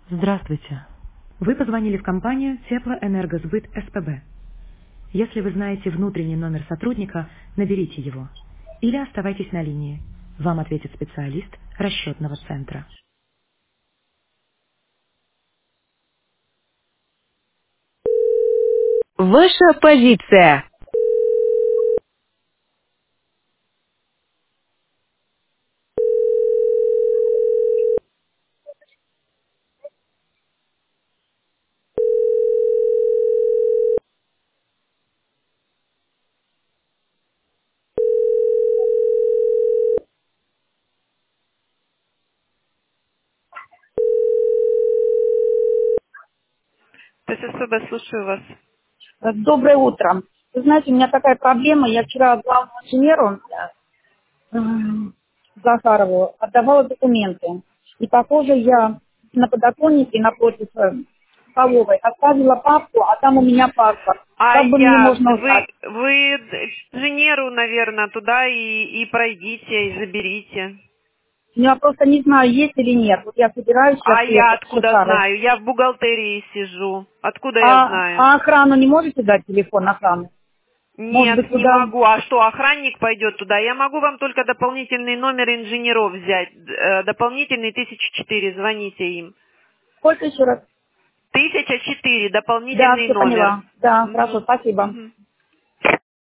Здравствуйте. Вы позвонили в компанию Теплоэнергосбыт СПБ. Если вы знаете внутренний номер сотрудника, наберите его. Или оставайтесь на линии. Вам ответит специалист расчетного центра. Ваша позиция. ТССБ, слушаю вас. Доброе утро. Вы знаете, у меня такая проблема. Я вчера главному инженеру э, Захарову отдавала документы. И, похоже, я на подоконнике напротив столовой оставила папку, а там у меня паспорт. Как бы мне можно Вы, узнать? вы инженеру, наверное, туда и пройдите, и заберите. Я просто не знаю, есть или нет. Вот я собираюсь сейчас А я ехать в откуда Шишары. знаю? Я в бухгалтерии сижу. Откуда я знаю? А охрану не можете дать телефон охраны? Может быть, Нет, не туда... могу. А что, охранник пойдет туда? Я могу вам только дополнительный номер инженеров взять. Дополнительный 1004, звоните им. Сколько еще раз? 1004, Да, дополнительный все номер. поняла. Да, хорошо, Мгм, спасибо. мгм.